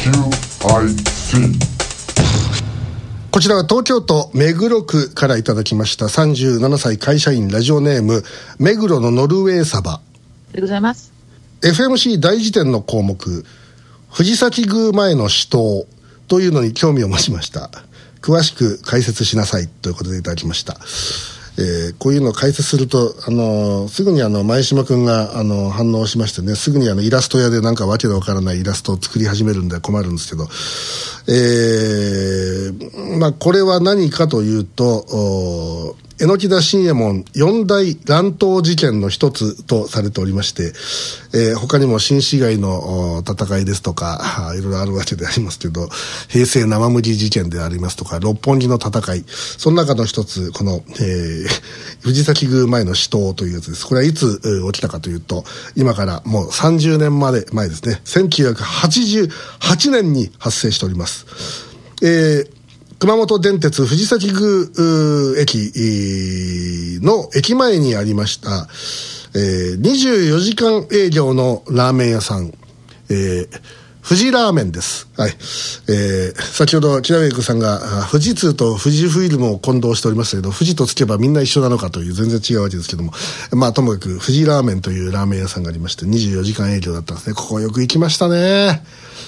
こちらは東京都目黒区からいただきました37歳会社員ラジオネーム目黒のノルウェーサバでございます。 FMC 大辞典の項目藤崎宮前の死闘というのに興味を持ちました。詳しく解説しなさいということでいただきました。こういうのを解説するとすぐに前島くんが反応しましてね、すぐにイラスト屋でなんかわけのわからないイラストを作り始めるんで困るんですけど、これは何かというと榎田信右衛門四大乱闘事件の一つとされておりまして、他にも新市街の戦いですとかいろいろあるわけでありますけど、平成生麦事件でありますとか六本木の戦い、その中の一つこの、藤崎宮前の死闘というやつです。これはいつ起きたかというと、今からもう30年前ですね、1988年に発生しております。熊本電鉄藤崎宮駅の駅前にありました、24時間営業のラーメン屋さん、富士ラーメンです。はい。先ほどキラウェイクさんが富士通と富士フイルムを混同しておりましたけど、富士とつけばみんな一緒なのかという全然違うわけですけども、ともかく富士ラーメンというラーメン屋さんがありまして24時間営業だったんですね。ここよく行きましたね。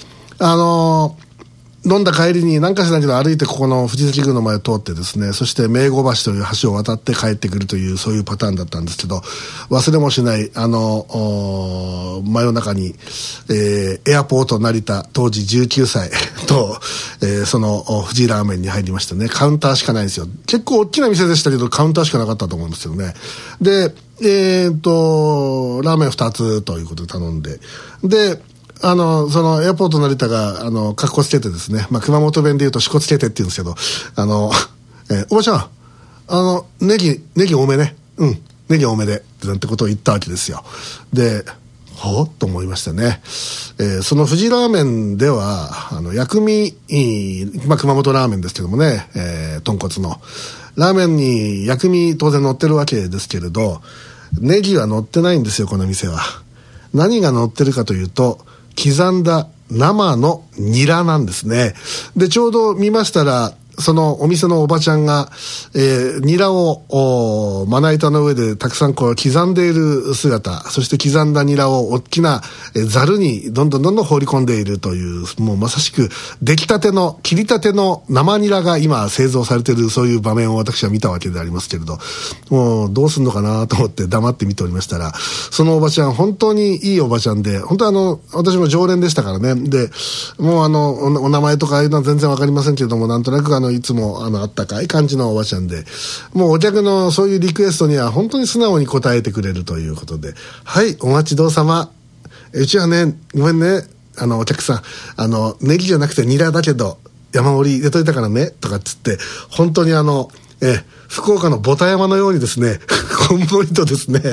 飲んだ帰りに何かしらけど歩いてここの藤崎宮の前を通ってですね、そして名護橋という橋を渡って帰ってくるというそういうパターンだったんですけど、忘れもしない真夜中に、エアポート成田当時19歳と、その富士ラーメンに入りましたね。カウンターしかないんですよ。結構大きな店でしたけどカウンターしかなかったと思うんですよね。でラーメン2つということで頼んで、でそのエアポート成田がかっこつけてですね、熊本弁で言うとしこつけてって言うんですけど、おばちゃんネギ多めね、ネギ多めでなんてことを言ったわけですよ。でほっと思いましたね。その富士ラーメンでは薬味、熊本ラーメンですけどもね、豚骨のラーメンに薬味当然乗ってるわけですけれど、ネギは乗ってないんですよ。この店は何が乗ってるかというと、刻んだ生のニラなんですね。でちょうど見ましたら、そのお店のおばちゃんが、ニラをまな板の上でたくさんこう刻んでいる姿、そして刻んだニラを大きなザルにどんどん放り込んでいるという、もうまさしく出来たての切りたての生ニラが今製造されている、そういう場面を私は見たわけでありますけれど、もうどうすんのかなと思って黙って見ておりましたら、そのおばちゃん本当にいいおばちゃんで、本当私も常連でしたからね。でもうお名前とかああいうのは全然わかりませんけれども、なんとなくいつもあったかい感じのおばちゃんで、もうお客のそういうリクエストには本当に素直に応えてくれるということで、はいお待ちどうさま、うちはねごめんねお客さんネギじゃなくてニラだけど山盛り入れといたからねとかっつって、本当に福岡のボタ山のようにですねこんもりとですね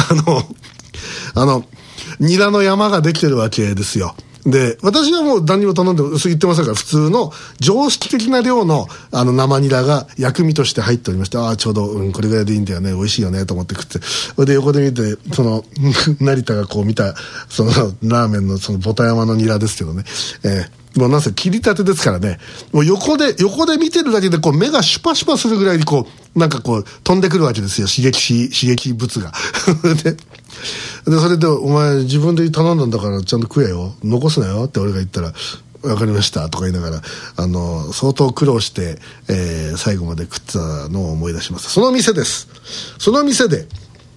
ニラの山ができてるわけですよ。で私はもう何にも頼んで薄言ってませんから、普通の常識的な量の生ニラが薬味として入っておりまして、ちょうど、これぐらいでいいんだよね、美味しいよねと思って食って、それで横で見てその成田がこう見たそのラーメンのそのボタ山のニラですけどね、もうなんせ切りたてですからね、もう横で見てるだけでこう目がシュパシュパするぐらいにこうなんかこう飛んでくるわけですよ、刺激物がでそれでお前自分で頼んだんだからちゃんと食えよ、残すなよって俺が言ったら、わかりましたとか言いながら相当苦労して、最後まで食ったのを思い出します。その店です。その店で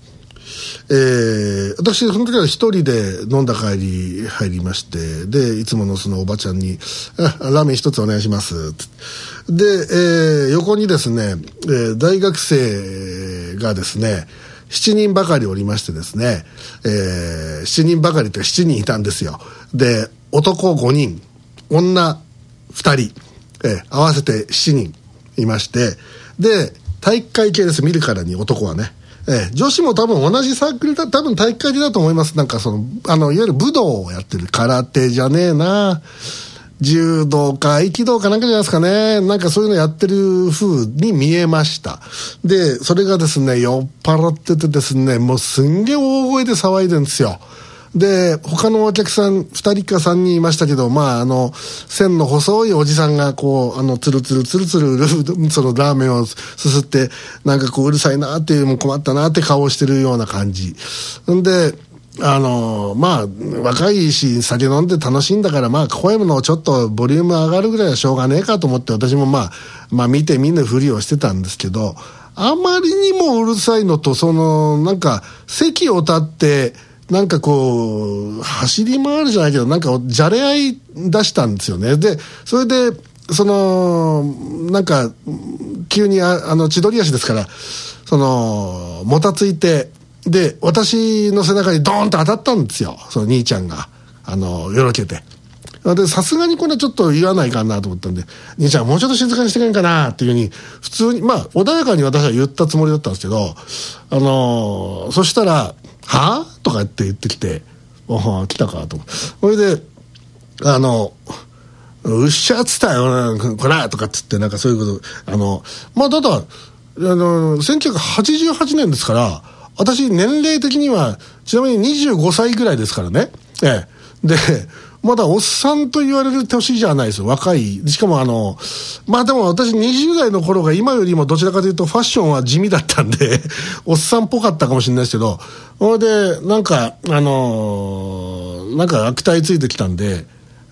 私その時は一人で飲んだ帰り入りまして、でいつものそのおばちゃんにラーメン一つお願いしますで、横にですね、大学生がですね7人ばかりおりましてですね、7人ばかりって7人いたんですよ。で男5人女2人、合わせて7人いまして、で体育会系です。見るからに男はね、女子も多分同じサークルだ、多分体育会系だと思います。なんかそのいわゆる武道をやってる、空手じゃねえな、柔道か合気道かなんかじゃないですかね、なんかそういうのやってる風に見えました。でそれがですね酔っ払っててですね、もうすんげえ大声で騒いでるんですよ。 で他のお客さん2人か3人いましたけど、線の細いおじさんがこうつるつるつるつるそのラーメンをすすって、なんかこううるさいなっていう、もう困ったなって顔をしてるような感じで、若いし酒飲んで楽しいんだから、声のちょっとボリューム上がるぐらいはしょうがねえかと思って、私も見て見ぬふりをしてたんですけど、あまりにもうるさいのと、なんか席を立ってなんかこう走り回るじゃないけど、なんかじゃれ合い出したんですよね。でそれでなんか急に千鳥足ですから、もたついて、で私の背中にドーンと当たったんですよ、その兄ちゃんがよろけて。でさすがにこれちょっと言わないかなと思ったんで、兄ちゃんもうちょっと静かにしてくれんかなっていうふうに普通に穏やかに私は言ったつもりだったんですけど、そしたらはぁとかって言ってきて、来たかと思って、それでうっしゃっつったよこらとかっつって、なんかそういうこと、ただ1988年ですから、私年齢的にはちなみに25歳ぐらいですからね。でまだおっさんと言われる年じゃないですよ、若い。しかもでも私20代の頃が今よりもどちらかというとファッションは地味だったんでおっさんっぽかったかもしれないですけど、それでなんかなんか悪態ついてきたんで、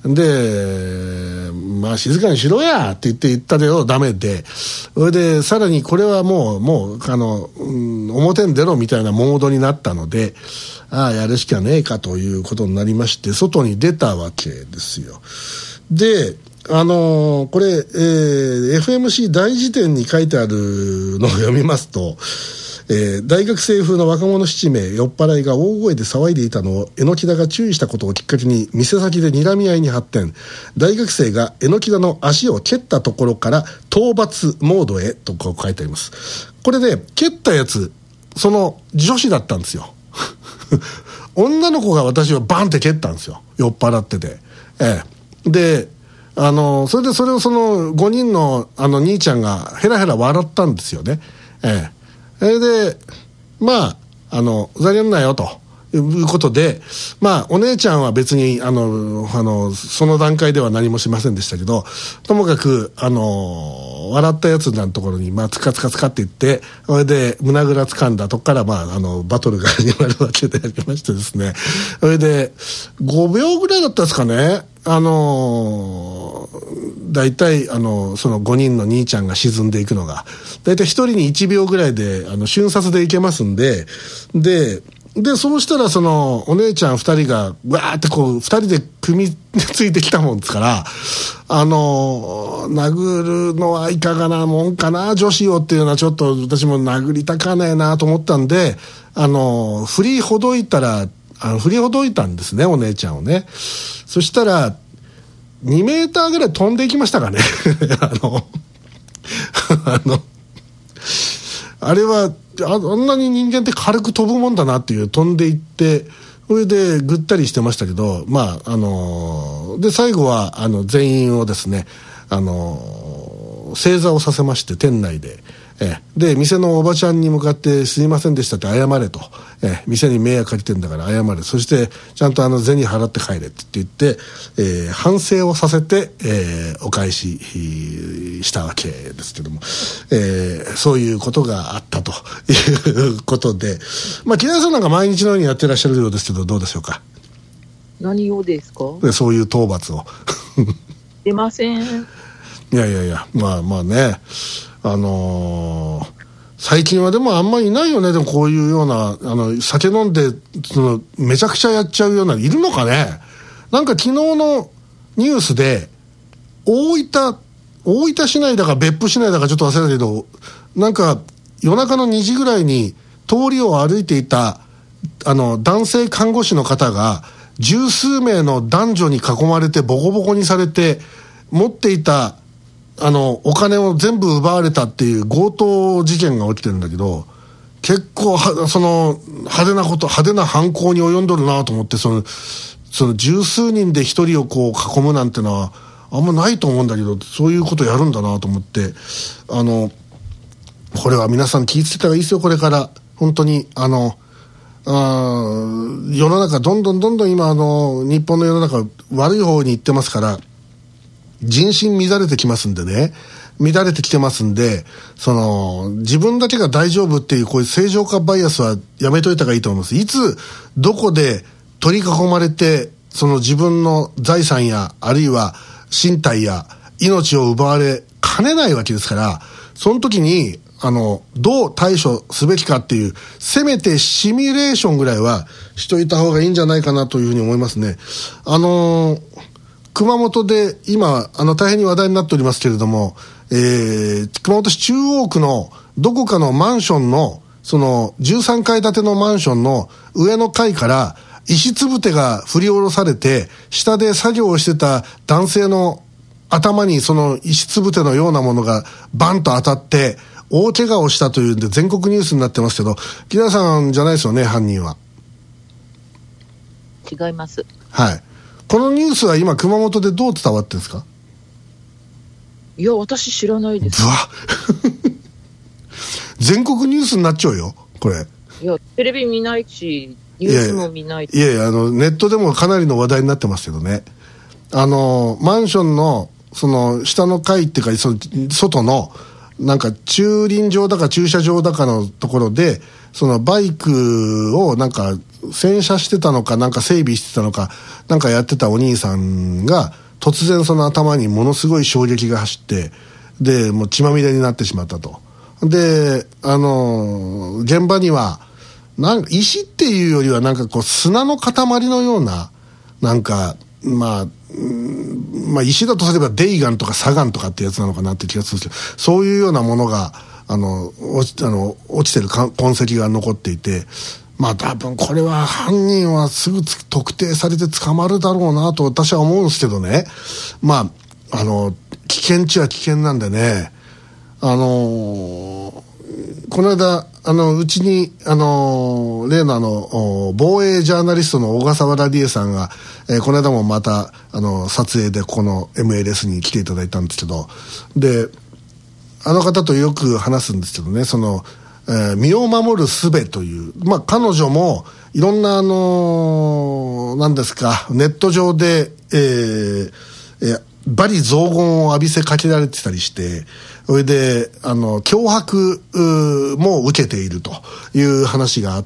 静かにしろやって言ったけどダメで、それでさらにこれはもう表に出ろみたいなモードになったので、やるしかねえかということになりまして、外に出たわけですよ。でこれ、FMC 大辞典に書いてあるのを読みますと、大学生風の若者7名酔っ払いが大声で騒いでいたのを榎田が注意したことをきっかけに店先で睨み合いに発展。大学生が榎田の足を蹴ったところから討伐モードへとこう書いてあります。これで蹴ったやつ、その女子だったんですよ女の子が私をバンって蹴ったんですよ、酔っ払ってて。でそれでそれをその5人の兄ちゃんがヘラヘラ笑ったんですよね。でふざけんなよということで、お姉ちゃんは別にその段階では何もしませんでしたけど、ともかく笑ったやつのところにつかつかつかっていって、それで胸ぐら掴んだとこからバトルが始まるわけでありましてですね、それで5秒ぐらいだったですかね。だいたいその5人の兄ちゃんが沈んでいくのがだいたい1人に1秒ぐらいで瞬殺でいけますんで、そうしたらそのお姉ちゃん2人がわーってこう2人で組みついてきたもんですから、殴るのはいかがなもんかな女子をっていうのはちょっと私も殴りたかねえなと思ったんで、振りほどいたんですね、お姉ちゃんをね。そしたら2メーターぐらい飛んでいきましたかねあれはあんなに人間って軽く飛ぶもんだなっていう、飛んでいってそれでぐったりしてましたけど、で最後は全員をですね正座をさせまして、店内でで店のおばちゃんに向かってすいませんでしたって謝れと、店に迷惑かけてんだから謝れ、そしてちゃんと銭払って帰れって言って、反省をさせて、お返ししたわけですけども、そういうことがあったということで、木田さんなんか毎日のようにやってらっしゃるようですけど、どうでしょうか。 何をですか。 そういう討伐を出ません。 いやね、最近はでもあんまりいないよね。でもこういうような酒飲んでめちゃくちゃやっちゃうような、いるのかね。なんか昨日のニュースで大分市内だか別府市内だかちょっと忘れたけど、なんか夜中の2時ぐらいに通りを歩いていた男性看護師の方が十数名の男女に囲まれてボコボコにされて、持っていたお金を全部奪われたっていう強盗事件が起きてるんだけど、結構その派手な犯行に及んどるなと思って、その十数人で一人をこう囲むなんてのはあんまないと思うんだけど、そういうことやるんだなと思って、これは皆さん気ぃつけた方がいいですよ、これから。本当に世の中どんどん今日本の世の中悪い方に行ってますから、人心乱れてきますんでね、乱れてきてますんで、自分だけが大丈夫っていうこういう正常化バイアスはやめといた方がいいと思います。いつどこで取り囲まれて自分の財産やあるいは身体や命を奪われかねないわけですから、その時にどう対処すべきかっていう、せめてシミュレーションぐらいはしといた方がいいんじゃないかなというふうに思いますね。熊本で今、大変に話題になっておりますけれども、熊本市中央区のどこかのマンションの、13階建てのマンションの上の階から、石つぶてが振り下ろされて、下で作業をしてた男性の頭にその石つぶてのようなものがバンと当たって、大怪我をしたというんで全国ニュースになってますけど、木田さんじゃないですよね、犯人は。 違います。 はい。このニュースは今熊本でどう伝わってるんですか？ いや、私知らないです。 うわ全国ニュースになっちゃうよ、これ。 いや、テレビ見ないし、ニュースも見ないし。 いやネットでもかなりの話題になってますけどね。マンションの、下の階っていうか、外の、なんか駐輪場だか駐車場だかのところで、バイクをなんか洗車してたのか、なんか整備してたのか、なんかやってたお兄さんが、突然頭にものすごい衝撃が走って、で、もう血まみれになってしまったと。で、現場には、石っていうよりはなんかこう砂の塊のような、なんか、石だとすればデイガンとかサガンとかってやつなのかなって気がするんですけど、そういうようなものが、落ちてる痕跡が残っていて、多分これは犯人はすぐ特定されて捕まるだろうなと私は思うんですけどね。危険っちゃ危険なんでね。この間、うちに、例の防衛ジャーナリストの小笠原理恵さんが、この間もまた、撮影でこの MLS に来ていただいたんですけど、で、あの方とよく話すんですけどね、身を守る術という、彼女も、いろんな、何ですか、ネット上で、罵詈雑言を浴びせかけられてたりして、それで、脅迫も受けているという話があって、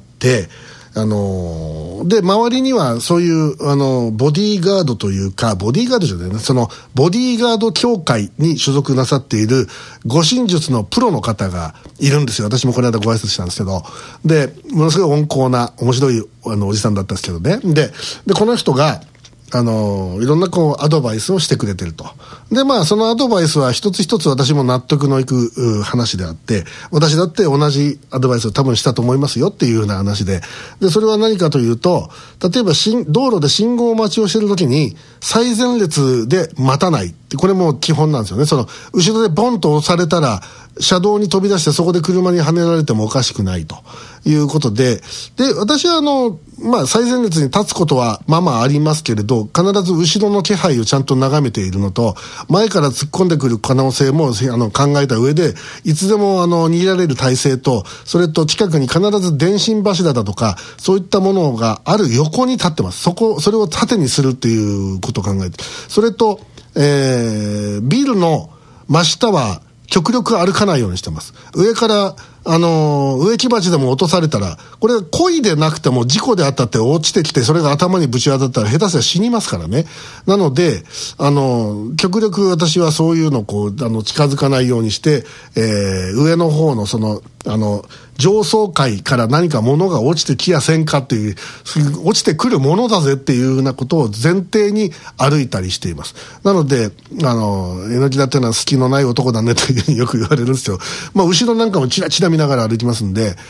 で、周りにはそういう、ボディーガードというか、ボディーガードじゃないな、ボディーガード協会に所属なさっている護身術のプロの方がいるんですよ。私もこの間ご挨拶したんですけど。で、ものすごい温厚な、面白い、おじさんだったんですけどね。で、この人が、いろんなアドバイスをしてくれてると。で、そのアドバイスは一つ一つ私も納得のいく話であって、私だって同じアドバイスを多分したと思いますよっていうような話で、それは何かというと、例えば道路で信号待ちをしてるときに、最前列で待たないって、これも基本なんですよね。後ろでボンと押されたら、車道に飛び出してそこで車にはねられてもおかしくないということで、私は最前列に立つことはありますけれど、必ず後ろの気配をちゃんと眺めているのと、前から突っ込んでくる可能性も考えた上で、いつでも逃げられる体制と、それと近くに必ず電信柱だとか、そういったものがある横に立ってます。それを縦にするっていうことを考えて、それと、ビルの真下は極力歩かないようにしてます。上から、植木鉢でも落とされたら、これ故意でなくても事故であったって落ちてきて、それが頭にぶち当たったら下手すりゃ死にますからね。なので、極力私はそういうのを近づかないようにして、上の方の上層階から何か物が落ちてきやせんかっていう、落ちてくるものだぜっていうようなことを前提に歩いたりしています。なので、榎木だっていうのは隙のない男だねというふうによく言われるんですよ。後ろなんかもチラチラ見ながら歩きますんで、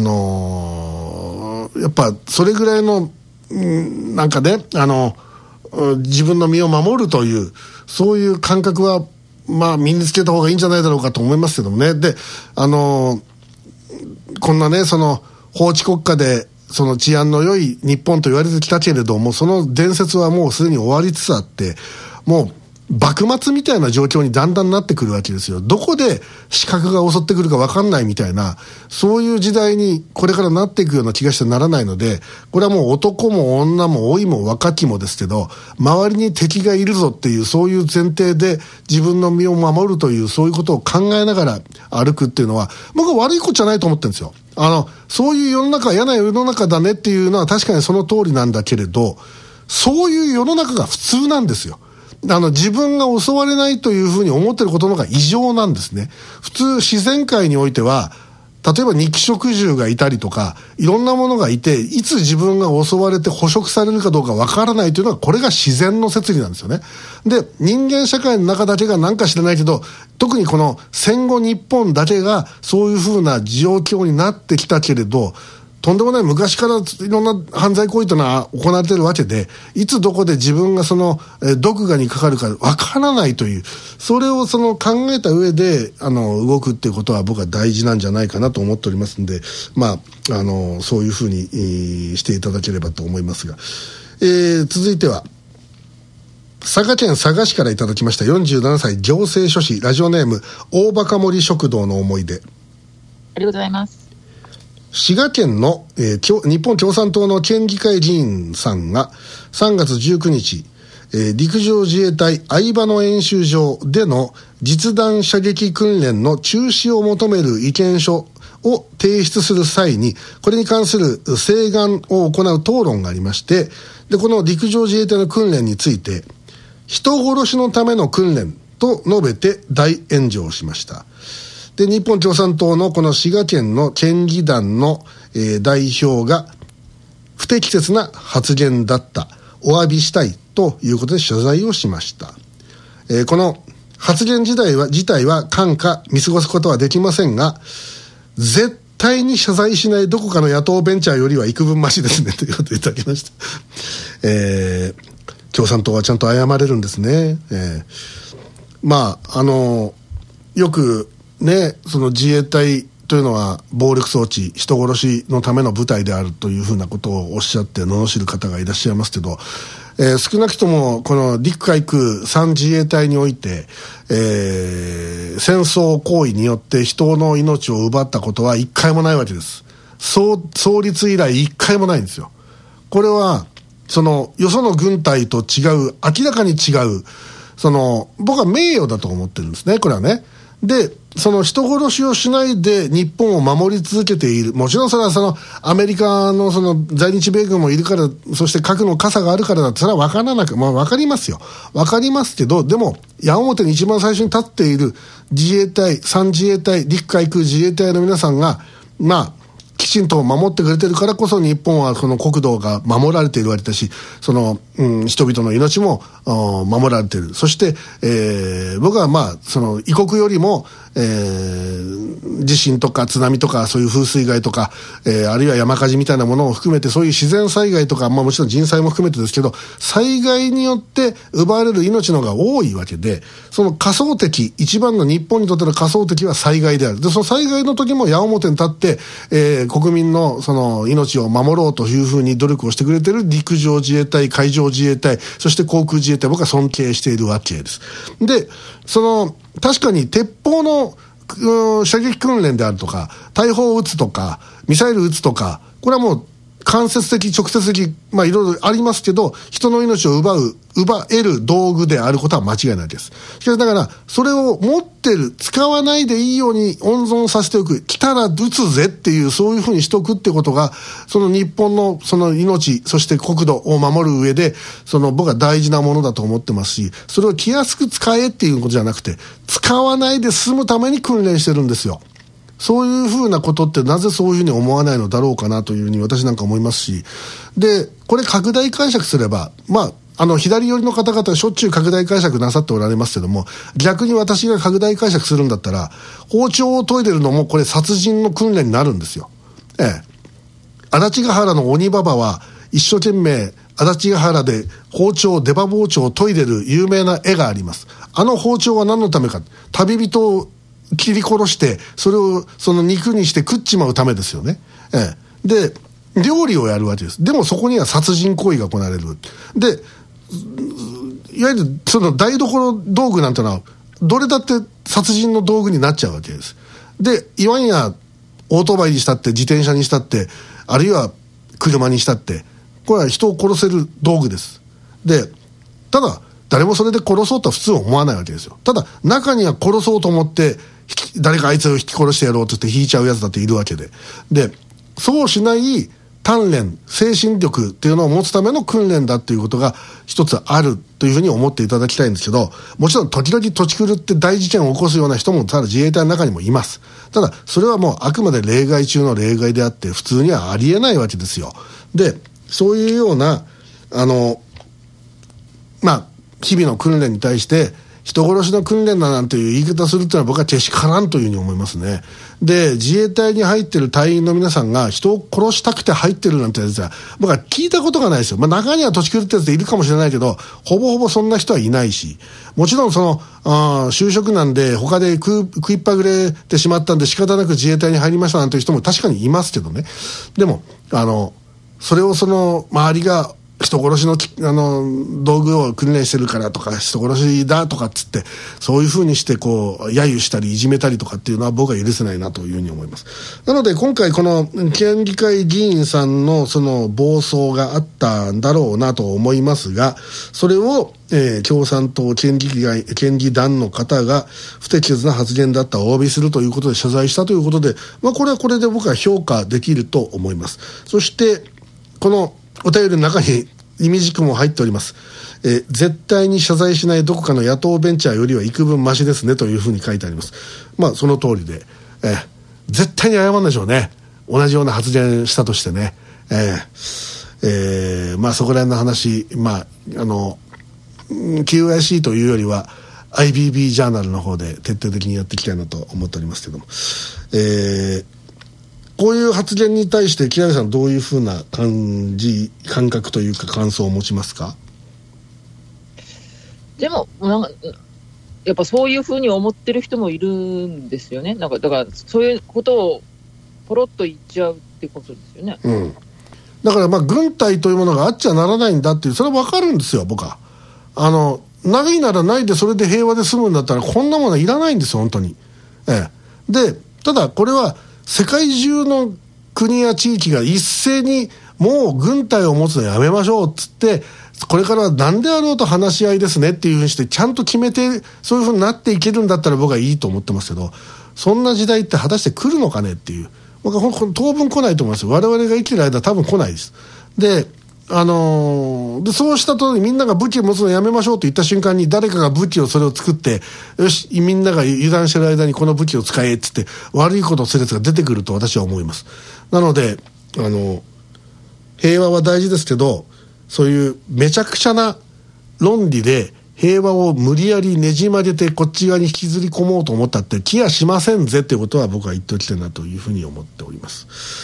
やっぱそれぐらいの、なんかね、自分の身を守るという、そういう感覚は、身につけた方がいいんじゃないだろうかと思いますけどもね。で、こんなね、法治国家で、治安の良い日本と言われてきたけれども、その伝説はもうすでに終わりつつあって、もう、 幕末みたいな状況にだんだんなってくるわけですよ。どこで刺客が襲ってくるか分かんないみたいな、そういう時代にこれからなっていくような気がしてならないので、これはもう男も女も老いも若きもですけど、周りに敵がいるぞっていう、そういう前提で自分の身を守るという、そういうことを考えながら歩くっていうのは、僕は悪いことじゃないと思ってるんですよ。そういう世の中、嫌な世の中だねっていうのは確かにその通りなんだけれど、そういう世の中が普通なんですよ。自分が襲われないというふうに思っていることの方が異常なんですね。普通自然界においては、例えば肉食獣がいたりとか、いろんなものがいて、いつ自分が襲われて捕食されるかどうかわからないというのは、これが自然の摂理なんですよね。で、人間社会の中だけがなんか知らないけど、特にこの戦後日本だけがそういうふうな状況になってきたけれど、とんでもない昔からいろんな犯罪行為というのは行われているわけで、いつどこで自分がその毒牙にかかるかわからないという、それを考えた上で動くっていうことは僕は大事なんじゃないかなと思っておりますんで、そういうふうにしていただければと思いますが、続いては佐賀県佐賀市からいただきました。47歳行政書士、ラジオネーム大バカ盛食堂の思い出。 ありがとうございます。 滋賀県の、日本共産党の県議会議員さんが3月19日、陸上自衛隊相場の演習場での実弾射撃訓練の中止を求める意見書を提出する際に、これに関する請願を行う討論がありまして、でこの陸上自衛隊の訓練について、人殺しのための訓練と述べて大炎上しました。で日本共産党のこの滋賀県の県議団の、代表が不適切な発言だった、お詫びしたいということで謝罪をしました。この発言自体は看過見過ごすことはできませんが、絶対に謝罪しないどこかの野党ベンチャーよりは幾分マシですねということをいただきました。共産党はちゃんと謝れるんですね。よくね、その自衛隊というのは暴力装置、人殺しのための部隊であるというふうなことをおっしゃって罵る方がいらっしゃいますけど、少なくともこの陸海空3自衛隊において、戦争行為によって人の命を奪ったことは一回もないわけです。創立以来一回もないんですよ。これはよその軍隊と違う、明らかに違う、僕は名誉だと思ってるんですね、これはね。で、その人殺しをしないで日本を守り続けている。もちろんそれはアメリカの在日米軍もいるから、そして核の傘があるからだって、それは分からなく、分かりますよ。分かりますけど、でも、矢面に一番最初に立っている自衛隊、3自衛隊、陸海空自衛隊の皆さんが、きちんと守ってくれてるからこそ日本はこの国土が守られているわけだし、人々の命も守られている。そして、僕は異国よりも、地震とか津波とかそういう風水害とか、あるいは山火事みたいなものを含めて、そういう自然災害とか、もちろん人災も含めてですけど、災害によって奪われる命の方が多いわけで、その仮想敵、一番の日本にとっての仮想敵は災害である。でその災害の時も矢面に立って、国民の命を守ろうというふうに努力をしてくれている陸上自衛隊、海上自衛隊、そして航空自衛隊、僕は尊敬しているわけです。で、確かに鉄砲の射撃訓練であるとか、大砲を撃つとか、ミサイル撃つとか、これはもう間接的、直接的、いろいろありますけど、人の命を奪える道具であることは間違いないです。しかしだから、それを持ってる、使わないでいいように温存させておく、来たら撃つぜっていう、そういうふうにしておくってことが、日本の命、そして国土を守る上で、僕は大事なものだと思ってますし、それを気安く使えっていうことじゃなくて、使わないで済むために訓練してるんですよ。そういうふうなことってなぜそういうふうに思わないのだろうかなというふうに私なんか思いますし、で、これ拡大解釈すれば、左寄りの方々はしょっちゅう拡大解釈なさっておられますけども、逆に私が拡大解釈するんだったら、包丁を研いでるのもこれ殺人の訓練になるんですよ。足立ヶ原の鬼ババは一生懸命足立ヶ原で出刃包丁を研いでる有名な絵があります。あの包丁は何のためか、旅人を切り殺してそれを肉にして食っちまうためですよね。で料理をやるわけです。でもそこには殺人行為が行われる。でいわゆるその台所道具なんてのはどれだって殺人の道具になっちゃうわけです。でいわんやオートバイにしたって自転車にしたってあるいは車にしたってこれは人を殺せる道具です。でただ誰もそれで殺そうとは普通は思わないわけですよ。ただ中には殺そうと思って誰かあいつを引き殺してやろうとして引いちゃうやつだっているわけで、でそうしない鍛錬精神力っていうのを持つための訓練だっていうことが一つあるというふうに思っていただきたいんですけど、もちろん時々土地狂って大事件を起こすような人もただ自衛隊の中にもいます。ただそれはもうあくまで例外中の例外であって普通にはありえないわけですよ。でそういうような日々の訓練に対して人殺しの訓練だなんていう言い方するっていうのは僕はけしからんというふうに思いますね。で自衛隊に入ってる隊員の皆さんが人を殺したくて入ってるなんてやつは僕は聞いたことがないですよ。中には土地狂ってやついるかもしれないけどほぼほぼそんな人はいないし、もちろんその就職なんで他で食いっぱぐれてしまったんで仕方なく自衛隊に入りましたなんていう人も確かにいますけどね。でもそれをその周りが人殺しの道具を訓練してるからとか人殺しだとかっつってそういう風にしてこう揶揄したりいじめたりとかっていうのは僕は許せないなというふうに思います。なので今回この県議会議員さんのその暴走があったんだろうなと思いますが、それを共産党県議団の方が不適切な発言だったをお詫びするということで謝罪したということで、これはこれで僕は評価できると思います。そしてこのお便りの中に意味軸も入っております。絶対に謝罪しないどこかの野党ベンチャーよりは幾分マシですねというふうに書いてあります。その通りで、絶対に謝るんでしょうね。同じような発言したとしてね。そこら辺の話、QIC というよりは IBB ジャーナルの方で徹底的にやっていきたいなと思っておりますけども、こういう発言に対して木南さんどういうふうな感覚というか感想を持ちますか？ でもやっぱそういうふうに思ってる人もいるんですよね。だからそういうことをポロッと言っちゃうってことですよね。 だから軍隊というものがあっちゃならないんだっていうそれは分かるんですよ。僕はないならないでそれで平和で済むんだったらこんなものはいらないんですよ本当に。でただこれは世界中の国や地域が一斉にもう軍隊を持つのやめましょうっつってこれからは何であろうと話し合いですねっていうふうにしてちゃんと決めてそういうふうになっていけるんだったら僕はいいと思ってますけど、そんな時代って果たして来るのかねっていう、僕は当分来ないと思いますよ。我々が生きてる間多分来ないです。でそうしたとみんなが武器を持つのやめましょうと言った瞬間に誰かが武器をそれを作ってよしみんなが油断してる間にこの武器を使えっつって悪いことをするやつが出てくると私は思います。なので平和は大事ですけどそういうめちゃくちゃな論理で平和を無理やりねじ曲げてこっち側に引きずり込もうと思ったって気はしませんぜっていうことは僕は言っておきたいなというふうに思っております。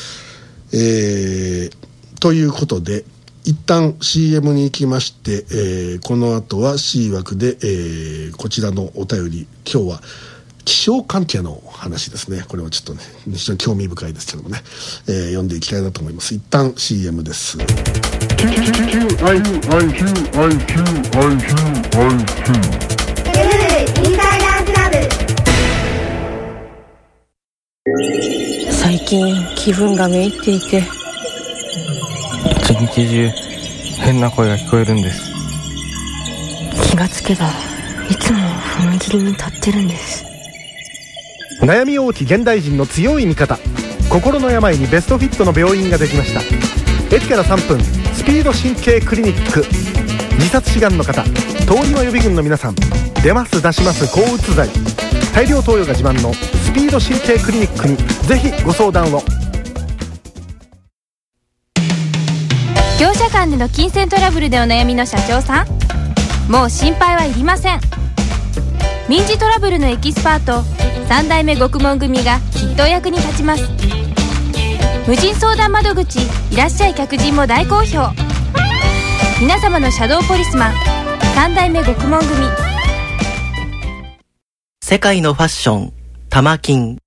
ということで一旦 CM に行きまして、この後は C 枠で、こちらのお便り今日は気象関係の話ですね。これはちょっとね非常に興味深いですけどもね、読んでいきたいなと思います。一旦 CM です。 最近気分がめいっていて一日中変な声が聞こえるんです。 気がつけばいつも踏切に立ってるんです。 悩み多き現代人の強い味方、心の病にベストフィットの病院ができました。駅から3分スピード神経クリニック。自殺志願の方、通り魔予備軍の皆さん、出ます出します抗うつ剤、大量投与が自慢のスピード神経クリニックにぜひご相談を。 業者間での金銭トラブルでお悩みの社長さん、もう心配はいりません。民事トラブルのエキスパート3代目獄門組がきっとお役に立ちます。無人相談窓口いらっしゃい客人も大好評。皆様のシャドーポリスマン3代目獄門組。 世界のファッション玉金。